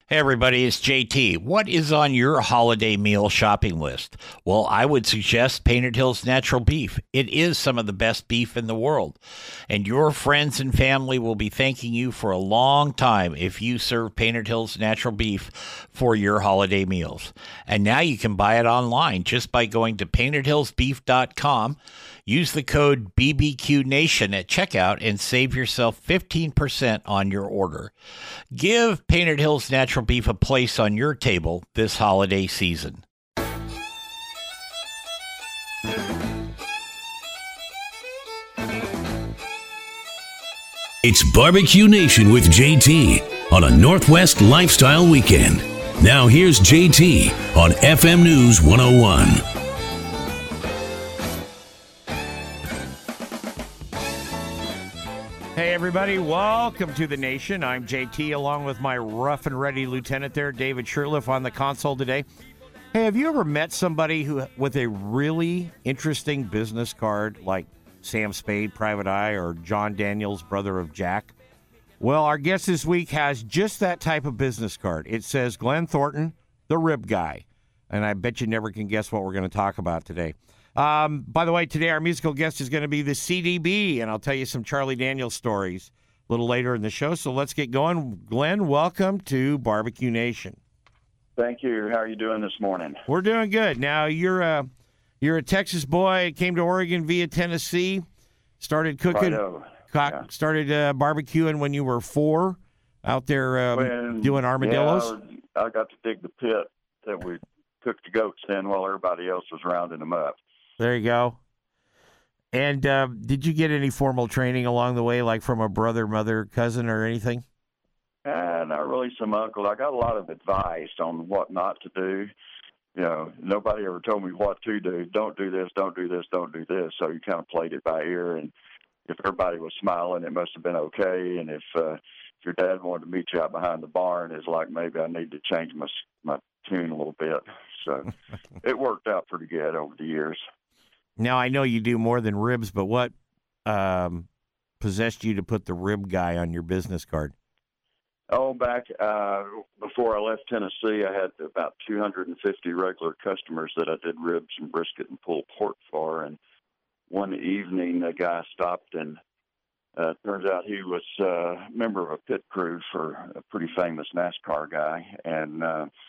Hey everybody, it's JT. What is on your holiday meal shopping list? Well, I would suggest Painted Hills Natural Beef. It is some of the best beef in the world. And your friends and family will be thanking you for a long time if you serve Painted Hills Natural Beef for your holiday meals. And now you can buy it online just by going to paintedhillsbeef.com. Use the code BBQNation at checkout and save yourself 15% on your order. Give Painted Hills Natural Beef a place on your table this holiday season. It's Barbecue Nation with JT on a Northwest Lifestyle Weekend. Now here's JT on FM News 101. Hey, everybody. Welcome to the nation. I'm JT, along with my rough and ready lieutenant there, David Sherliff, on the console today. Hey, have you ever met somebody who with a really interesting business card like Sam Spade, Private Eye, or John Daniels, brother of Jack? Well, our guest this week has just that type of business card. It says Glenn Thornton, the Rib Guy. And I bet you never can guess what we're going to talk about today. By the way, today our musical guest is going to be the CDB, and I'll tell you some Charlie Daniels stories a little later in the show. So let's get going. Glenn, welcome to Barbecue Nation. Thank you. How are you doing this morning? We're doing good. Now, you're a Texas boy, came to Oregon via Tennessee, started cooking, started barbecuing when you were 4, out there doing armadillos. Yeah, I got to dig the pit that we cooked the goats in while everybody else was rounding them up. There you go. And did you get any formal training along the way, like from a brother, mother, cousin, or anything? Not really some uncle. I got a lot of advice on what not to do. You know, nobody ever told me what to do. Don't do this, don't do this, don't do this. So you kind of played it by ear. And if everybody was smiling, it must have been okay. And if your dad wanted to meet you out behind the barn, it's like maybe I need to change my tune a little bit. So it worked out pretty good over the years. Now, I know you do more than ribs, but what possessed you to put the Rib Guy on your business card? Oh, back before I left Tennessee, I had about 250 regular customers that I did ribs and brisket and pulled pork for. And one evening, a guy stopped, and turns out he was a member of a pit crew for a pretty famous NASCAR guy. And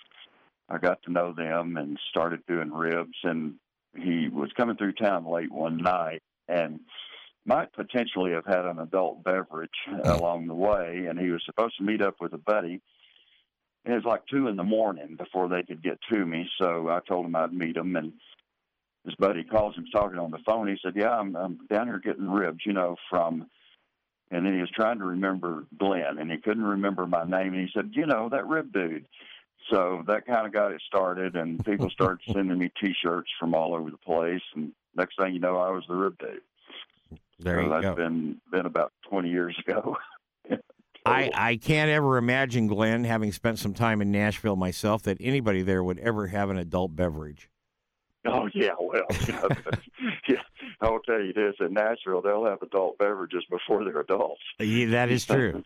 I got to know them and started doing ribs. And he was coming through town late one night and might potentially have had an adult beverage along the way. And he was supposed to meet up with a buddy. It was like 2 a.m. before they could get to me. So I told him I'd meet him. And his buddy calls him talking on the phone. He said, yeah, I'm down here getting ribs, from, and then he was trying to remember Glenn, and he couldn't remember my name. And he said, that rib dude. So that kind of got it started, and people started sending me T-shirts from all over the place. And next thing you know, I was the Rib Dude. There you go. That's been about 20 years ago. I can't ever imagine, Glenn, having spent some time in Nashville myself, that anybody there would ever have an adult beverage. Oh, yeah, well, yeah, I'll tell you this, in Nashville, they'll have adult beverages before they're adults. Yeah, that is true.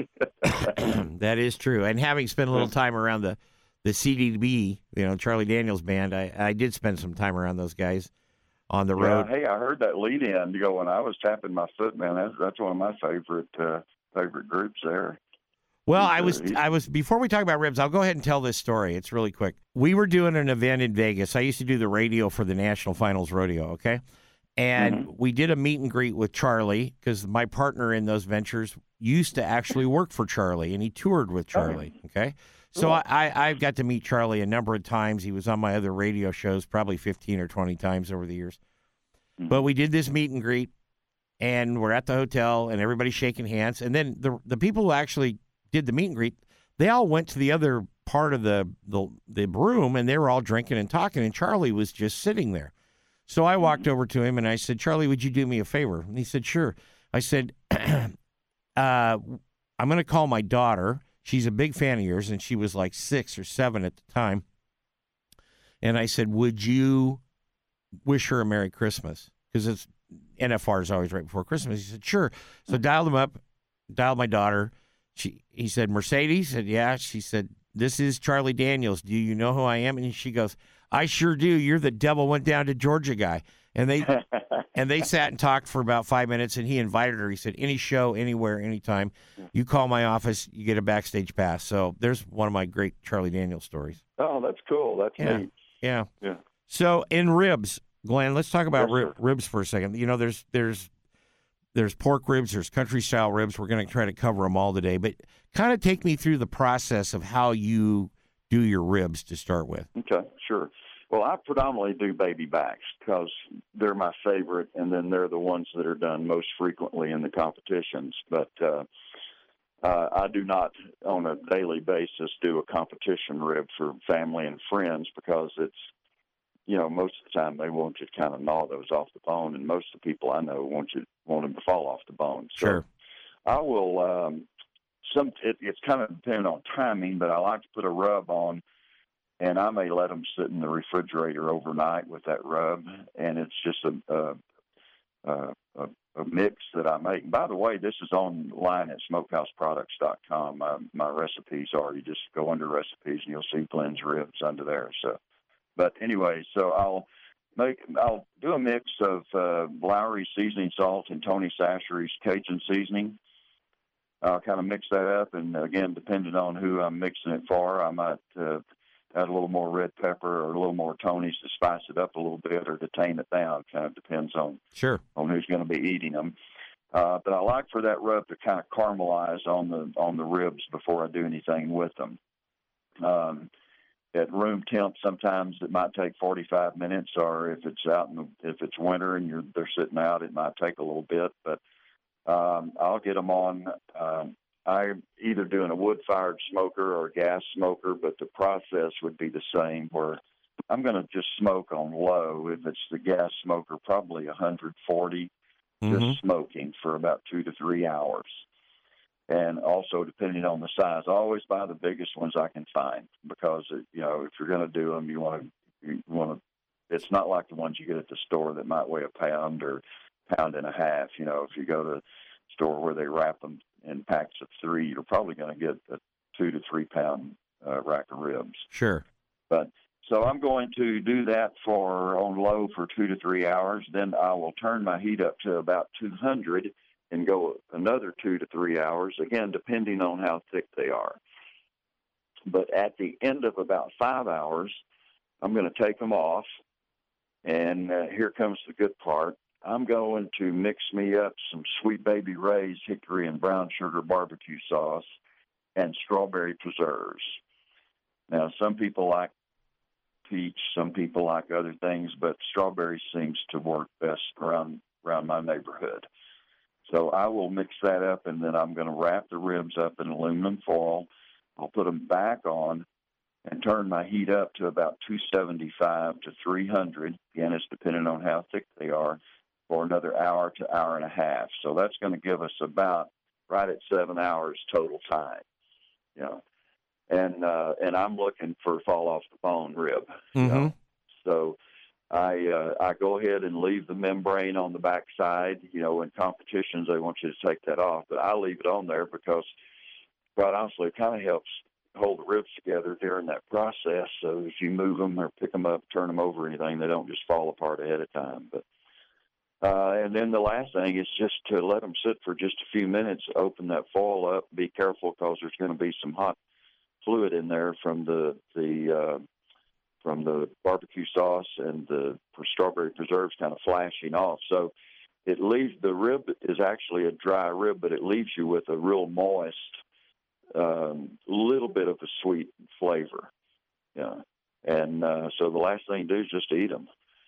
That is true. And having spent a little time around the CDB, Charlie Daniels Band, I did spend some time around those guys on the road. Hey, I heard that lead in when I was tapping my foot, man. That's one of my favorite groups there. Well, I was before we talk about ribs, I'll go ahead and tell this story. It's really quick. We were doing an event in Vegas. I used to do the radio for the National Finals Rodeo, okay? And we did a meet and greet with Charlie because my partner in those ventures used to actually work for Charlie, and he toured with Charlie, okay? So I got to meet Charlie a number of times. He was on my other radio shows probably 15 or 20 times over the years. But we did this meet and greet, and we're at the hotel, and everybody's shaking hands. And then the people who actually did the meet and greet, they all went to the other part of the room, and they were all drinking and talking, and Charlie was just sitting there. So I walked over to him, and I said, Charlie, would you do me a favor? And he said, sure. I said, I'm going to call my daughter. She's a big fan of yours, and she was like 6 or 7 at the time. And I said, would you wish her a Merry Christmas? Because it's NFR is always right before Christmas. He said, sure. So dialed him up, dialed my daughter. He said, Mercedes? I said, yeah. She said, this is Charlie Daniels. Do you know who I am? And she goes, I sure do. You're the Devil Went Down to Georgia guy. And they sat and talked for about 5 minutes, and he invited her. He said, any show, anywhere, anytime, you call my office, you get a backstage pass. So there's one of my great Charlie Daniels stories. Oh, that's cool. That's neat. Yeah. Yeah. So in ribs, Glenn, let's talk about Yes, sir. ribs for a second. You know, there's pork ribs, there's country-style ribs. We're going to try to cover them all today. But kind of take me through the process of how you do your ribs to start with. Okay, sure. Well, I predominantly do baby backs because they're my favorite, and then they're the ones that are done most frequently in the competitions. But I do not, on a daily basis, do a competition rib for family and friends because it's, most of the time they want you to kind of gnaw those off the bone, and most of the people I know want them to fall off the bone. So Sure. I will. It's kind of dependent on timing, but I like to put a rub on. And I may let them sit in the refrigerator overnight with that rub, and it's just a mix that I make. And by the way, this is online at smokehouseproducts.com. My recipes are. You just go under recipes, and you'll see Glenn's ribs under there. So, but anyway, so I'll do a mix of Lowry seasoning salt and Tony Chachere's Cajun seasoning. I'll kind of mix that up, and again, depending on who I'm mixing it for, I might add a little more red pepper or a little more Tony's to spice it up a little bit or to tame it down. Kind of depends on who's going to be eating them. But I like for that rub to kind of caramelize on the ribs before I do anything with them. At room temp, sometimes it might take 45 minutes, or if it's winter and they're sitting out, it might take a little bit. But I'll get them on. I'm either doing a wood-fired smoker or a gas smoker, but the process would be the same, where I'm going to just smoke on low. If it's the gas smoker, probably 140, just smoking for about 2 to 3 hours. And also, depending on the size, I always buy the biggest ones I can find because, if you're going to do them, you want to. It's not like the ones you get at the store that might weigh a pound or pound and a half. If you go to the store where they wrap them in packs of 3, you're probably going to get a 2 to 3 pound rack of ribs. Sure. But so I'm going to do that on low for 2 to 3 hours. Then I will turn my heat up to about 200 and go another 2 to 3 hours, again, depending on how thick they are. But at the end of about 5 hours, I'm going to take them off. And here comes the good part. I'm going to mix me up some Sweet Baby Ray's hickory and brown sugar barbecue sauce and strawberry preserves. Now, some people like peach, some people like other things, but strawberry seems to work best around my neighborhood. So I will mix that up, and then I'm going to wrap the ribs up in aluminum foil. I'll put them back on and turn my heat up to about 275 to 300. Again, it's depending on how thick they are, for another hour to hour and a half. So that's going to give us about right at 7 hours total time. And I'm looking for fall off the bone rib. So I go ahead and leave the membrane on the back side. In competitions, they want you to take that off, but I leave it on there because, quite honestly, it kind of helps hold the ribs together during that process. So if you move them or pick them up, turn them over, anything, they don't just fall apart ahead of time. But and then the last thing is just to let them sit for just a few minutes, open that foil up, be careful because there's going to be some hot fluid in there from the barbecue sauce and the strawberry preserves kind of flashing off. So it leaves, the rib is actually a dry rib, but it leaves you with a real moist, little bit of a sweet flavor. And so the last thing to do is just eat them.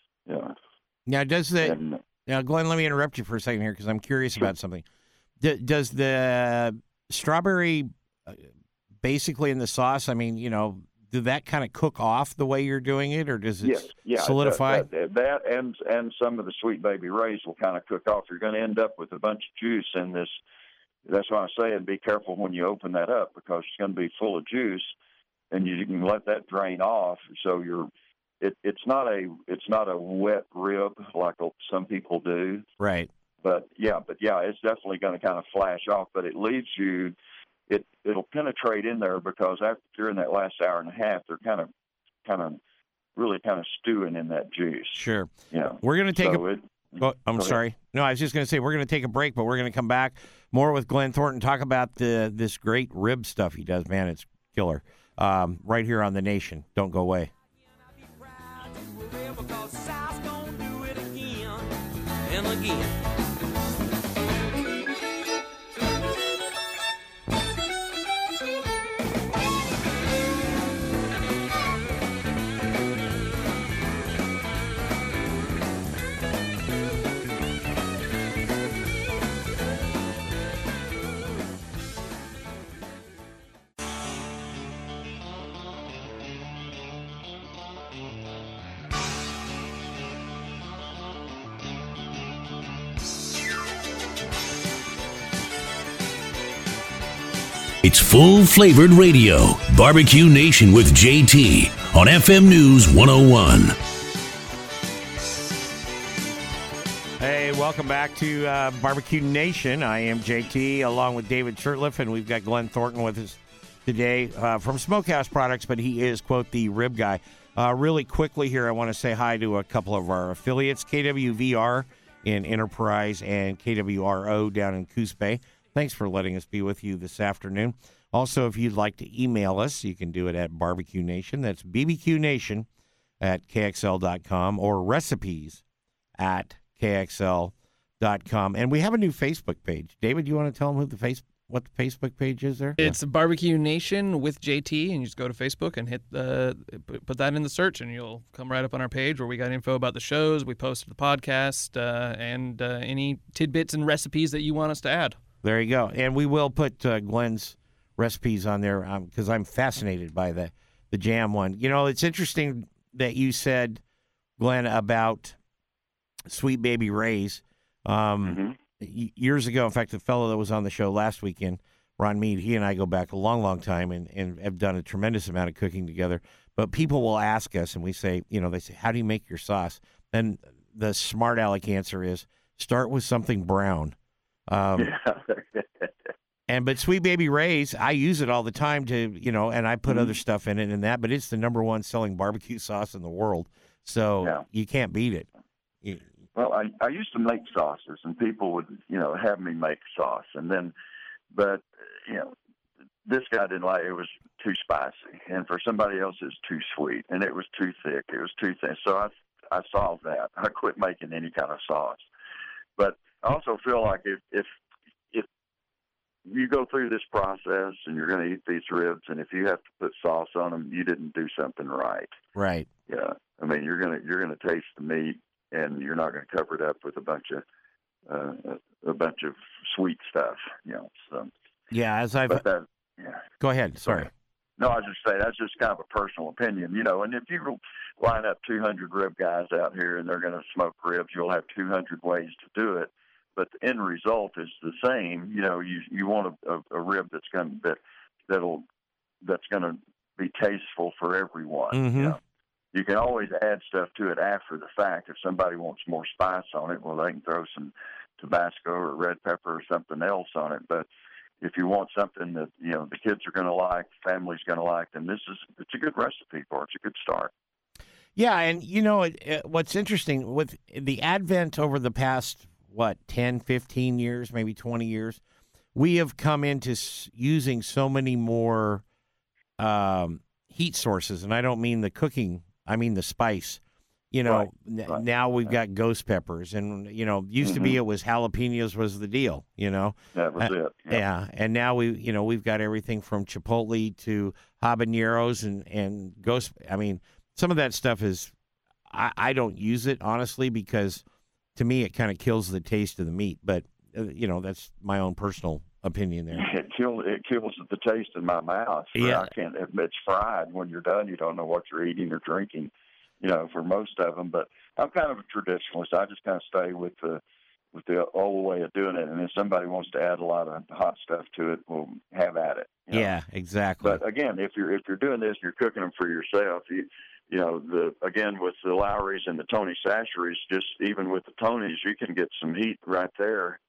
Now, now, Glenn, let me interrupt you for a second here because I'm curious about something. Does the strawberry basically in the sauce, do that kind of cook off the way you're doing it, or does it solidify? That and some of the Sweet Baby Ray's will kind of cook off. You're going to end up with a bunch of juice in this. That's why I'm saying be careful when you open that up because it's going to be full of juice, and you can let that drain off. So it's not a wet rib like some people do. Right. But yeah, it's definitely going to kind of flash off. But it leaves you it'll penetrate in there because during that last hour and a half, they're kind of really stewing in that juice. Sure. Yeah. We're going to take I'm sorry. No, I was just going to say we're going to take a break, but we're going to come back more with Glenn Thornton, talk about this great rib stuff he does. Man, it's killer. Right here on The Nation. Don't go away. And again. It's full-flavored radio. Barbecue Nation with JT on FM News 101. Hey, welcome back to Barbecue Nation. I am JT along with David Shurtleff, and we've got Glenn Thornton with us today from Smokehouse Products, but he is, quote, the rib guy. Really quickly here, I want to say hi to a couple of our affiliates, KWVR in Enterprise and KWRO down in Coos Bay. Thanks for letting us be with you this afternoon. Also, if you'd like to email us, you can do it at Barbecue Nation. That's BBQNation at KXL.com or recipes at KXL.com. And we have a new Facebook page. David, you want to tell them what the Facebook page is there? It's Barbecue Nation with JT, and you just go to Facebook and put that in the search, and you'll come right up on our page where we got info about the shows. We posted the podcast and any tidbits and recipes that you want us to add. There you go. And we will put Glenn's recipes on there because I'm fascinated by the jam one. You know, it's interesting that you said, Glenn, about Sweet Baby Ray's. Years ago, in fact, the fellow that was on the show last weekend, Ron Mead, he and I go back a long, long time and have done a tremendous amount of cooking together. But people will ask us, and we say, they say, how do you make your sauce? And the smart aleck answer is start with something brown. But Sweet Baby Ray's, I use it all the time to, and I put other stuff in it and that, but it's the number one selling barbecue sauce in the world. So you can't beat it. Well, I used to make sauces, and people would, have me make sauce. But this guy didn't like it. It was too spicy. And for somebody else, it was too sweet. And it was too thick. It was too thin. So I solved that. I quit making any kind of sauce. But I also feel like if you go through this process and you're going to eat these ribs, and if you have to put sauce on them, you didn't do something right. Right. Yeah. I mean, you're gonna taste the meat, and you're not going to cover it up with a bunch of sweet stuff. So. Yeah. Go ahead. Sorry. No, I was just saying that's just kind of a personal opinion, And if you line up 200 rib guys out here and they're going to smoke ribs, you'll have 200 ways to do it. But the end result is the same. You want a rib that's going to be tasteful for everyone. Mm-hmm. You can always add stuff to it after the fact. If somebody wants more spice on it, well, they can throw some Tabasco or red pepper or something else on it. But if you want something that the kids are going to like, family's going to like, then it's a good recipe for it. It's a good start. Yeah, and what's interesting with the advent over the past 10, 15 years, maybe 20 years, we have come into using so many more heat sources, and I don't mean the cooking, I mean the spice. Right. Now we've got ghost peppers, and used to be it was jalapenos was the deal. That was it. Yeah, and now we've got everything from chipotle to habaneros and ghost. I mean, some of that stuff is I don't use it honestly because to me it kind of kills the taste of the meat. But that's my own personal opinion there. It kills the taste in my mouth. Yeah, I can't. It's fried. When you're done, you don't know what you're eating or drinking. For most of them, but I'm kind of a traditionalist. I just kind of stay with the old way of doing it. And if somebody wants to add a lot of hot stuff to it, we'll have at it. Yeah, exactly. But again, if you're doing this, you're cooking them for yourself. Again with the Lowry's and the Tony Chachere's, just even with the Tonys, you can get some heat right there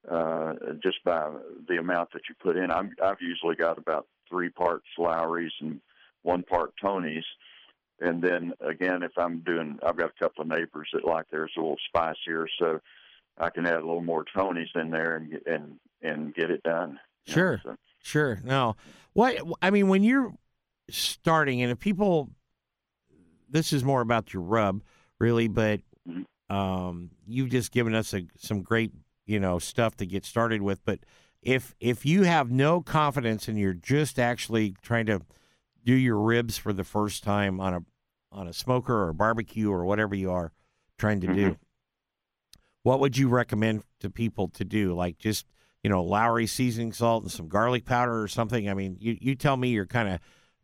just by the amount that you put in. I've usually got about 3 parts Lowry's and 1 part Tony's. And then again, if I've got a couple of neighbors that like theirs a little spicier, so I can add a little more Tony's in there and get it done. Sure, sure. No, when you're starting, and if people, this is more about your rub, really, but you've just given us some great, stuff to get started with. But if you have no confidence and you're just actually trying to do your ribs for the first time on a smoker or a barbecue or whatever you are trying to do, what would you recommend to people to do? Like just, Lowry seasoning salt and some garlic powder or something? I mean, you tell me your kind of,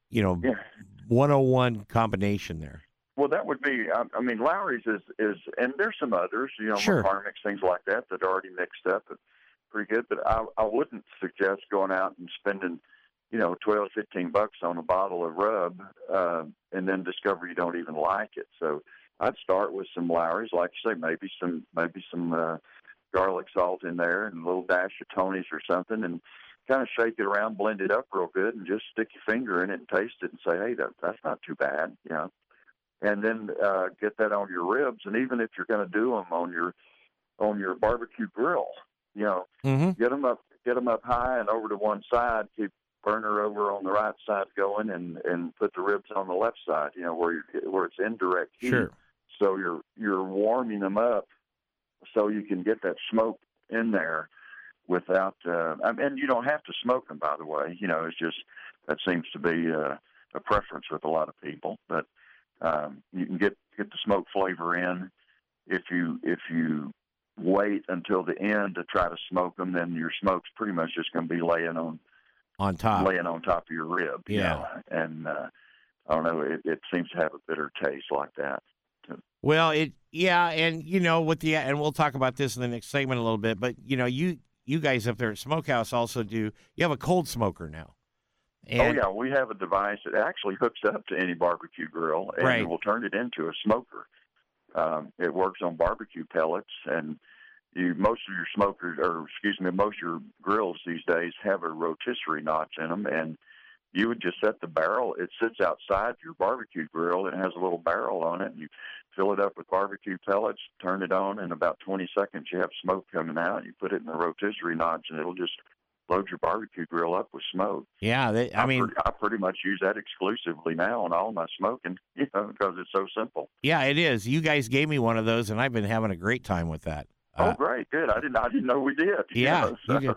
101 combination there. Well, that would be, Lowry's is, and there's some others, Sure. McCormick's, things like that are already mixed up. Pretty good, but I wouldn't suggest going out and spending, $12, $15 on a bottle of rub, and then discover you don't even like it. So I'd start with some Lowry's, like you say, maybe some garlic salt in there and a little dash of Tony's or something, and kind of shake it around, blend it up real good, and just stick your finger in it and taste it and say, hey, that's not too bad, And then get that on your ribs, and even if you're going to do them on your barbecue grill, get them up high and over to one side, keep burner over on the right side going, and put the ribs on the left side, where it's indirect heat. Sure. So you're warming them up so you can get that smoke in there without, and you don't have to smoke them, by the way. It's just that seems to be a preference with a lot of people, but you can get the smoke flavor in. If you wait until the end to try to smoke them, then your smoke's pretty much just going to be laying on top of your rib. Yeah. And I don't know, it seems to have a bitter taste like that. Well, and and we'll talk about this in the next segment a little bit, but you guys up there at Smokehouse also you have a cold smoker now. And, we have a device that actually hooks up to any barbecue grill, and right. It will turn it into a smoker. It works on barbecue pellets, and most of your grills these days have a rotisserie notch in them, and you would just set the barrel. It sits outside your barbecue grill. It has a little barrel on it, and you fill it up with barbecue pellets, turn it on, in about 20 seconds you have smoke coming out. You put it in the rotisserie notch, and it'll just load your barbecue grill up with smoke. Yeah, I pretty much use that exclusively now on all my smoking, because it's so simple. Yeah, it is. You guys gave me one of those, and I've been having a great time with that. Oh, great, good. I didn't know we did. Yeah.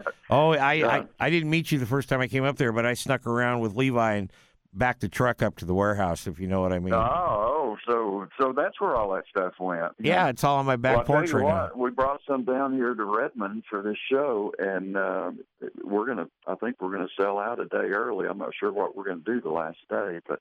I didn't meet you the first time I came up there, but I snuck around with Levi and backed the truck up to the warehouse, if you know what I mean. So that's where all that stuff went. Yeah, it's all on my back porch right now. We brought some down here to Redmond for this show, and I think we're gonna sell out a day early. I'm not sure what we're gonna do the last day, but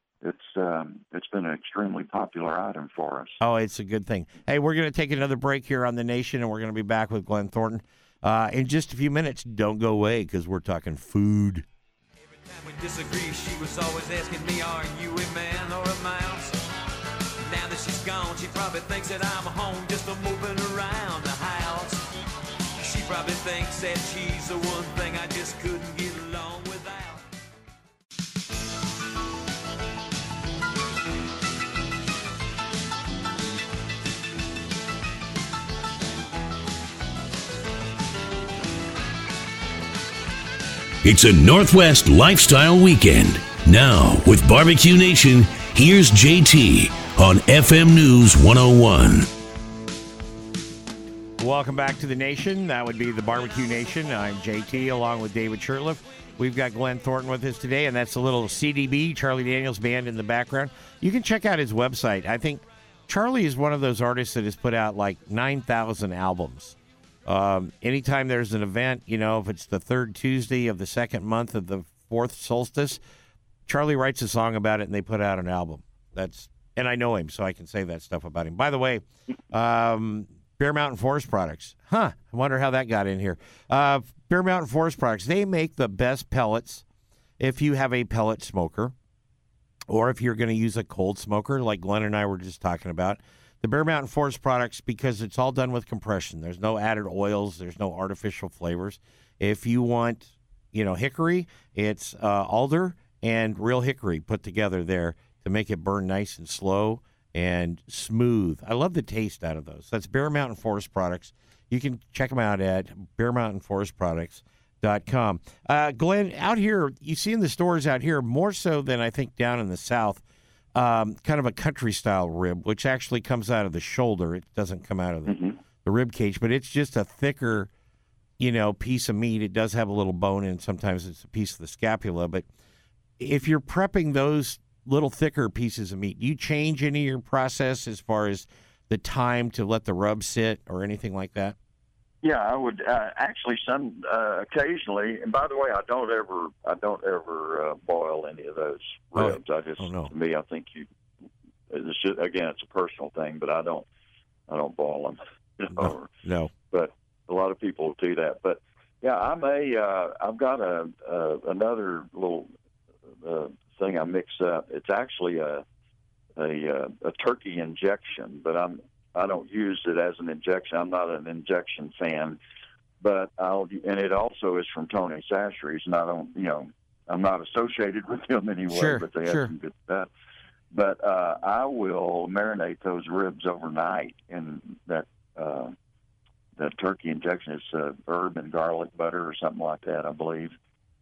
it's been an extremely popular item for us. Oh, it's a good thing. Hey, we're going to take another break here on The Nation, and we're going to be back with Glenn Thornton in just a few minutes. Don't go away, because we're talking food. Every time we disagree, she was always asking me, are you a man or a mouse? Now that she's gone, she probably thinks that I'm home just a moving around the house. She probably thinks that she's the one thing I just couldn't get along without. It's a Northwest Lifestyle Weekend. Now, with Barbecue Nation, here's JT on FM News 101. Welcome back to The Nation. That would be the Barbecue Nation. I'm JT along with David Shurtleff. We've got Glenn Thornton with us today, and that's a little CDB, Charlie Daniels Band, in the background. You can check out his website. I think Charlie is one of those artists that has put out like 9,000 albums. Anytime there's an event, if it's the third Tuesday of the second month of the fourth solstice, Charlie writes a song about it and they put out an album. And I know him, so I can say that stuff about him. By the way, Bear Mountain Forest Products. I wonder how that got in here. Bear Mountain Forest Products, they make the best pellets if you have a pellet smoker, or if you're going to use a cold smoker like Glenn and I were just talking about. the Bear Mountain Forest products, because it's all done with compression. There's no added oils. There's no artificial flavors. If you want, hickory, it's alder and real hickory put together there to make it burn nice and slow and smooth. I love the taste out of those. That's Bear Mountain Forest products. You can check them out at bearmountainforestproducts.com. Glenn, out here, you see in the stores out here, more so than I think down in the South, kind of a country-style rib, which actually comes out of the shoulder. It doesn't come out of the rib cage, but it's just a thicker, piece of meat. It does have a little bone in it. Sometimes it's a piece of the scapula. But if you're prepping those little thicker pieces of meat, do you change any of your process as far as the time to let the rub sit or anything like that? Yeah, I would actually some occasionally. And by the way, I don't ever boil any of those ribs. To me, I think it's a personal thing, but I don't boil them. No. But a lot of people do that. But yeah, I've got another little thing I mix up. It's actually a turkey injection, but I don't use it as an injection. I'm not an injection fan, and it also is from Tony Chachere's, and I'm not associated with them anyway, but they have some good stuff. But I will marinate those ribs overnight in that turkey injection. It's herb and garlic butter or something like that, I believe.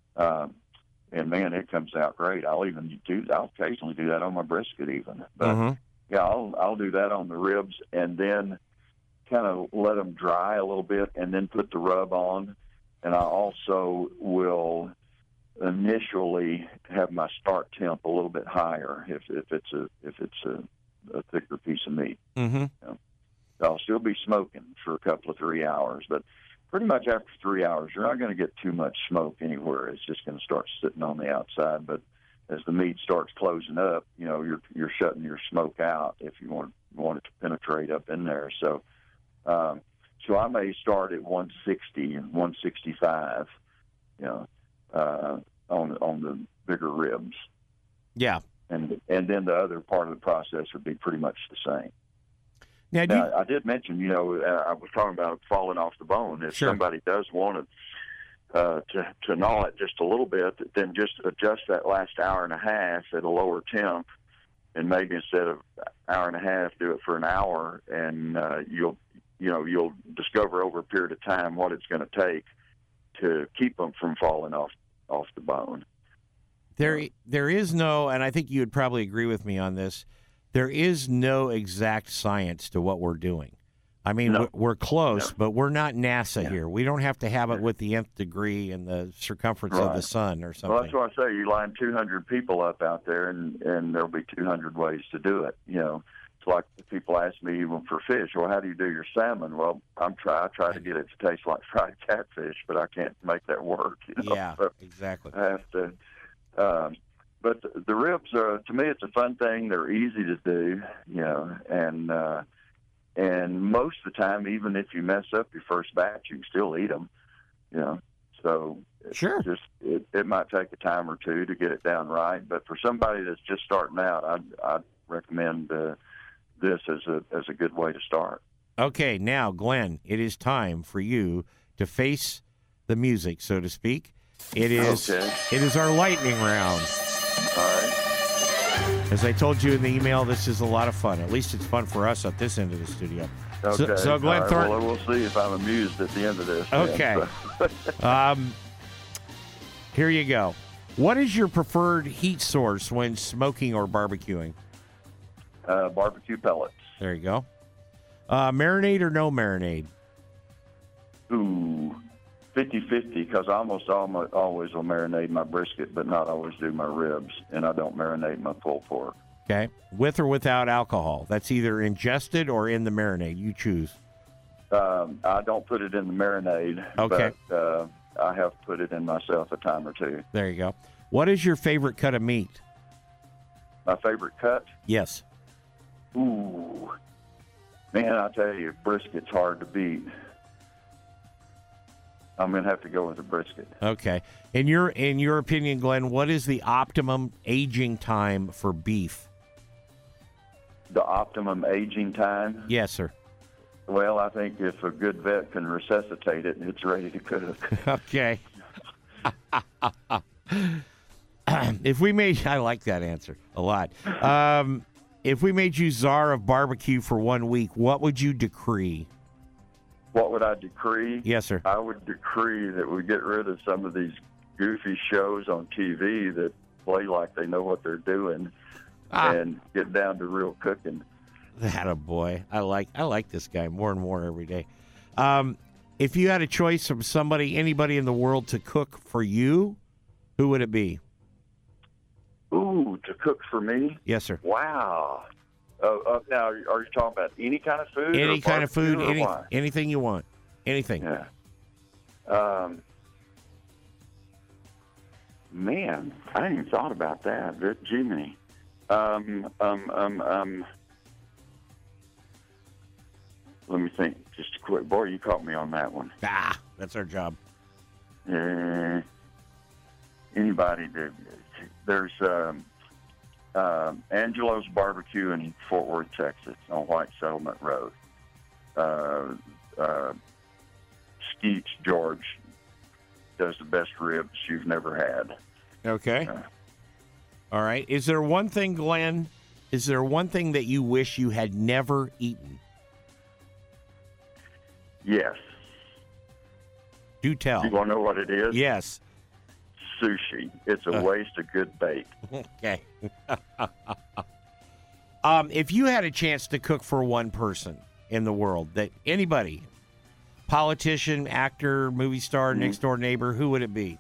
And man, it comes out great. I'll occasionally do that on my brisket even. But yeah, I'll do that on the ribs and then kind of let them dry a little bit and then put the rub on. And I also will initially have my start temp a little bit higher if it's a thicker piece of meat. I'll still be smoking for a couple of 3 hours, but pretty much after 3 hours, you're not going to get too much smoke anywhere. It's just going to start sitting on the outside. But as the meat starts closing up, you're shutting your smoke out if you want it to penetrate up in there. So, I may start at 160 and 165, on the bigger ribs. Yeah, and then the other part of the process would be pretty much the same. Now, I did mention, I was talking about falling off the bone. If somebody does want to gnaw it just a little bit, then just adjust that last hour and a half at a lower temp, and maybe instead of hour and a half, do it for an hour, and you'll discover over a period of time what it's going to take to keep them from falling off the bone. There is no, and I think you would probably agree with me on this, there is no exact science to what we're doing. I mean, we're close, but we're not NASA here. We don't have to have it with the nth degree and the circumference of the sun or something. Well, that's why I say you line 200 people up out there, and there'll be 200 ways to do it. It's like people ask me even for fish. Well, how do you do your salmon? Well, I try to get it to taste like fried catfish, but I can't make that work. Yeah, so exactly. I have to. But the ribs are, to me, it's a fun thing. They're easy to do, and most of the time, even if you mess up your first batch, you can still eat them, So it might take a time or two to get it down right. But for somebody that's just starting out, I'd recommend this as a good way to start. Okay, now, Glenn, it is time for you to face the music, so to speak. It is our lightning round. All right. As I told you in the email, this is a lot of fun. At least it's fun for us at this end of the studio. Okay. So Glenn Thornton. Well, we'll see if I'm amused at the end of this. Okay. Here you go. What is your preferred heat source when smoking or barbecuing? Barbecue pellets. There you go. Marinade or no marinade? Ooh, 50-50, because I almost always will marinate my brisket, but not always do my ribs, and I don't marinate my pulled pork. Okay. With or without alcohol? That's either ingested or in the marinade. You choose. I don't put it in the marinade, okay. But I have put it in myself a time or two. There you go. What is your favorite cut of meat? My favorite cut? Yes. Ooh. Man, I tell you, brisket's hard to beat. I'm going to have to go with the brisket. Okay. In your opinion, Glenn, what is the optimum aging time for beef? The optimum aging time? Yes, sir. Well, I think if a good vet can resuscitate it, it's ready to cook. Okay. If we made, I like that answer a lot. If we made you czar of barbecue for 1 week, what would you decree? What would I decree? Yes, sir. I would decree that we get rid of some of these goofy shows on TV that play like they know what they're doing and get down to real cooking. That a boy. I like this guy more and more every day. If you had a choice from anybody in the world to cook for you, who would it be? Ooh, to cook for me? Yes, sir. Wow. Now, are you talking about any kind of food? Any kind of food, wine? anything you want. Anything. Yeah. Man, I hadn't even thought about that. Jiminy. Let me think just a quick. Boy, you caught me on that one. That's our job. Anybody that there's Angelo's Barbecue in Fort Worth, Texas, on White Settlement Road. Skeets George does the best ribs you've never had. Okay. All right. Is there one thing, Glenn? Is there one thing that you wish you had never eaten? Yes. Do tell. You want to know what it is? Yes. Sushi. It's a waste of good bait. Okay. If you had a chance to cook for one person in the world, that anybody, politician, actor, movie star, next door neighbor, who would it be?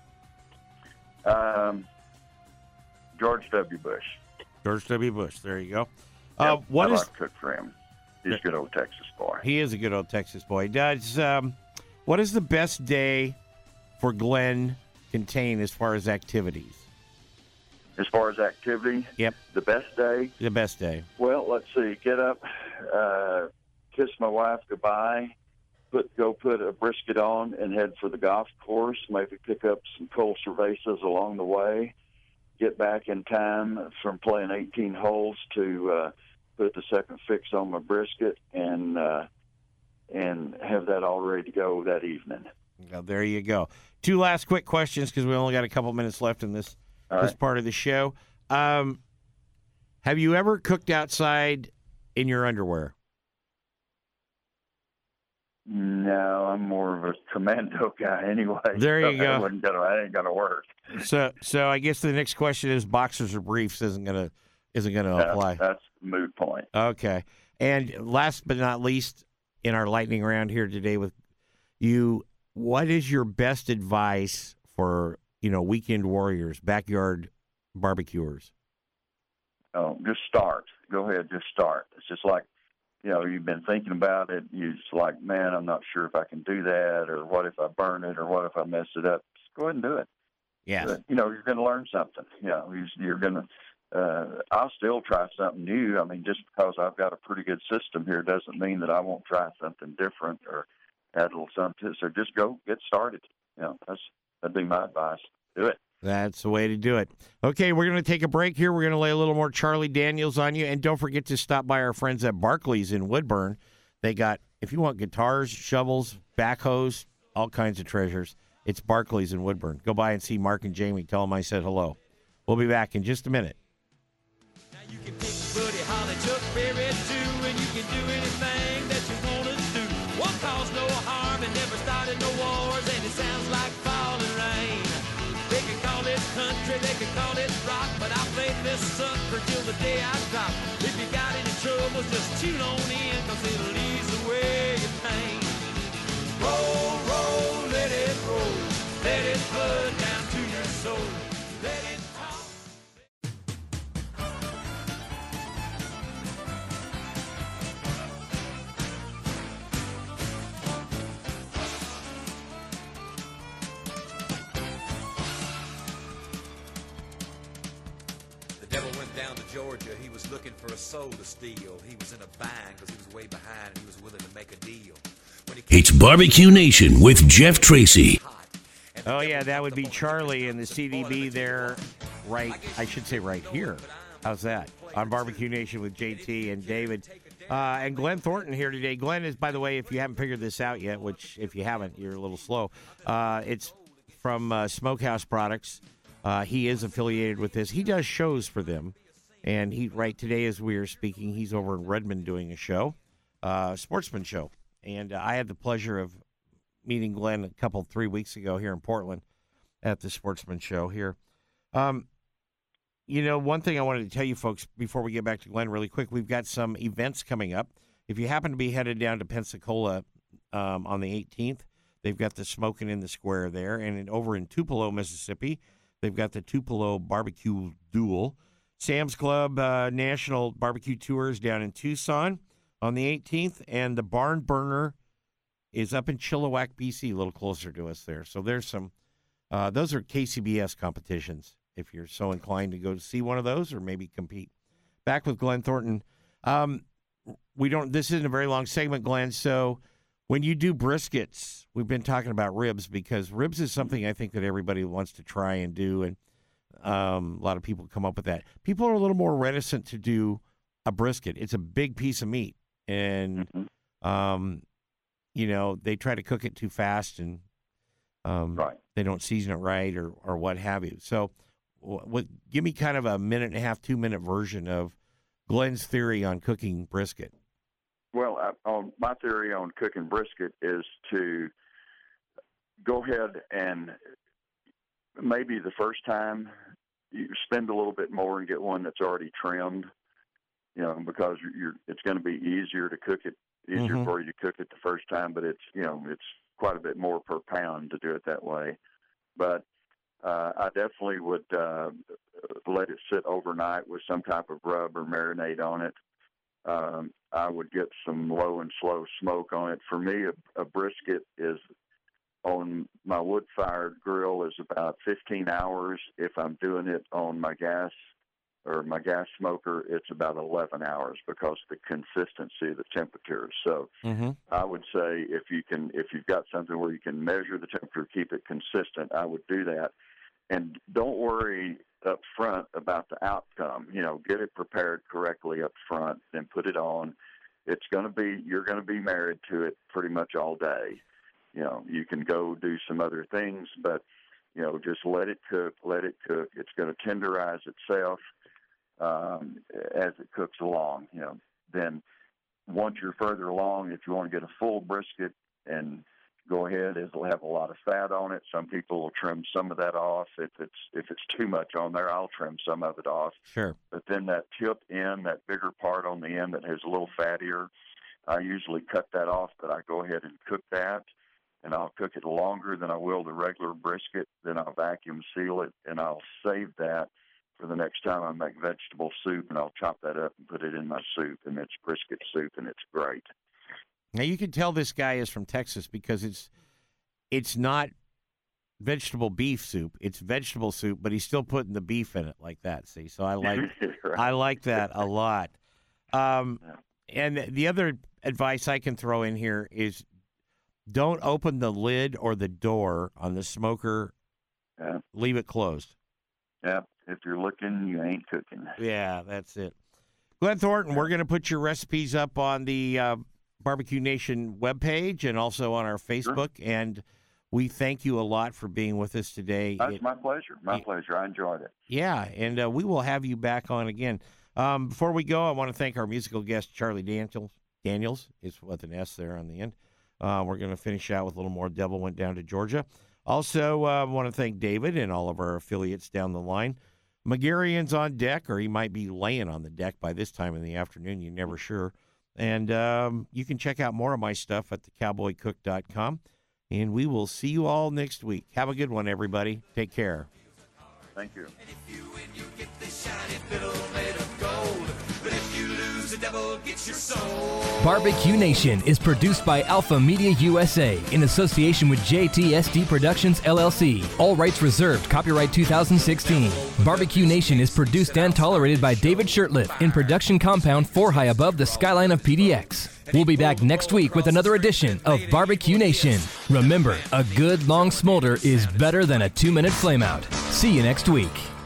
George W. Bush. George W. Bush. There you go. Yep, I'd like to cook for him. He's a good old Texas boy. He is a good old Texas boy. What is the best day for Glenn contain as far as activities? As far as activity? Yep. The best day? The best day. Well, let's see. Get up, kiss my wife goodbye, go put a brisket on and head for the golf course, maybe pick up some cold cervezas along the way, get back in time from playing 18 holes to put the second fix on my brisket and have that all ready to go that evening. Well, there you go. Two last quick questions because we only got a couple minutes left in this part of the show. Have you ever cooked outside in your underwear? No, I'm more of a commando guy anyway. There you go. That ain't gonna work. So I guess the next question is boxers or briefs isn't gonna apply. That's a moot point. Okay. And last but not least, in our lightning round here today with you, what is your best advice for weekend warriors, backyard barbecuers? Oh, just start. Go ahead, just start. It's just like, you've been thinking about it. You're just like, man, I'm not sure if I can do that, or what if I burn it, or what if I mess it up. Just go ahead and do it. Yeah. You're going to learn something. You're going to. I'll still try something new. I mean, just because I've got a pretty good system here doesn't mean that I won't try something different or add a little something. So just go get started. That'd be my advice. Do it. That's the way to do it. Okay, we're going to take a break here. We're going to lay a little more Charlie Daniels on you. And don't forget to stop by our friends at Barclays in Woodburn. They got, if you want guitars, shovels, backhoes, all kinds of treasures, it's Barclays in Woodburn. Go by and see Mark and Jamie. Tell them I said hello. We'll be back in just a minute. Now you can pick Buddy Holly, Chuck Berry too, and you can do anything that you want to do. One caused no harm and never started no wars, and it sounds like falling rain. They can call it country, they can call it rock, but I play this sucker till the day I drop. If you got any troubles, just tune on in, cause it'll ease away your pain. Roll, roll, let it roll, let it flood down to your soul. Let it talk. The devil went down to Georgia. He was looking for a soul to steal. He was in a bind because he was way behind and he was willing to make a deal. It's Barbecue Nation with Jeff Tracy. Oh, yeah, that would be Charlie and the CDB there, right here. How's that? On Barbecue Nation with JT and David. And Glenn Thornton here today. Glenn is, by the way, if you haven't figured this out yet, which if you haven't, you're a little slow, it's from Smokehouse Products. He is affiliated with this. He does shows for them. And today as we are speaking, he's over in Redmond doing a show, sportsman show. And I had the pleasure of meeting Glenn 3 weeks ago here in Portland at the sportsman show here. One thing I wanted to tell you folks before we get back to Glenn really quick, we've got some events coming up. If you happen to be headed down to Pensacola on the 18th, they've got the Smoking in the Square there. And over in Tupelo, Mississippi, they've got the Tupelo Barbecue Duel. Sam's Club National Barbecue Tours down in Tucson on the 18th. And the Barn Burner is up in Chilliwack, BC, a little closer to us there. So there's some, those are KCBS competitions, if you're so inclined to go to see one of those or maybe compete. Back with Glenn Thornton. This isn't a very long segment, Glenn, so when you do briskets, we've been talking about ribs because ribs is something I think that everybody wants to try and do, and a lot of people come up with that. People are a little more reticent to do a brisket. It's a big piece of meat, and they try to cook it too fast, and they don't season it right or what have you. So give me kind of a 1.5, 2-minute version of Glenn's theory on cooking brisket. Well, my theory on cooking brisket is to go ahead and maybe the first time you spend a little bit more and get one that's already trimmed, because it's going to be easier to cook it, for you to cook it the first time, but it's quite a bit more per pound to do it that way. But I definitely would let it sit overnight with some type of rub or marinade on it. I would get some low and slow smoke on it. For me, a brisket is on my wood-fired grill is about 15 hours. If I'm doing it on my gas or my gas smoker, it's about 11 hours because of the consistency of the temperature. So I would say if you've got something where you can measure the temperature, keep it consistent, I would do that. And don't worry up front about the outcome. Get it prepared correctly up front, then put it on. You're going to be married to it pretty much all day. You can go do some other things, but, just let it cook. It's going to tenderize itself as it cooks along. Then once you're further along, if you want to get a full brisket and go ahead, it'll have a lot of fat on it. Some people will trim some of that off. If it's too much on there, I'll trim some of it off. Sure. But then that tip end, that bigger part on the end that has a little fattier, I usually cut that off, but I go ahead and cook that, and I'll cook it longer than I will the regular brisket. Then I'll vacuum seal it, and I'll save that for the next time I make vegetable soup, and I'll chop that up and put it in my soup, and it's brisket soup, and it's great. Now, you can tell this guy is from Texas because it's not vegetable beef soup. It's vegetable soup, but he's still putting the beef in it like that, see? So I like right. I like that a lot. And the other advice I can throw in here is don't open the lid or the door on the smoker. Yeah. Leave it closed. Yeah, if you're looking, you ain't cooking. Yeah, that's it. Glenn Thornton, we're going to put your recipes up on the Barbecue Nation webpage and also on our Facebook, Sure. And we thank you a lot for being with us today. That's my pleasure. My pleasure. I enjoyed it. Yeah, and we will have you back on again. Before we go, I want to thank our musical guest, Charlie Daniels. Daniels is with an S there on the end. We're going to finish out with a little more Devil Went Down to Georgia. Also, I want to thank David and all of our affiliates down the line. McGarrian's on deck, or he might be laying on the deck by this time in the afternoon. You're never sure. And you can check out more of my stuff at thecowboycook.com. And we will see you all next week. Have a good one, everybody. Take care. Thank you. And if you win, you get this shiny fiddle made of gold. But if you lose, the devil gets your soul. Barbecue Nation is produced by Alpha Media USA in association with JTSD Productions, LLC. All rights reserved. Copyright 2016. Barbecue Nation is produced and tolerated by David Shirtliff in production compound 4 high above the skyline of PDX. We'll be back next week with another edition of Barbecue Nation. Remember, a good long smolder is better than a 2-minute flameout. See you next week.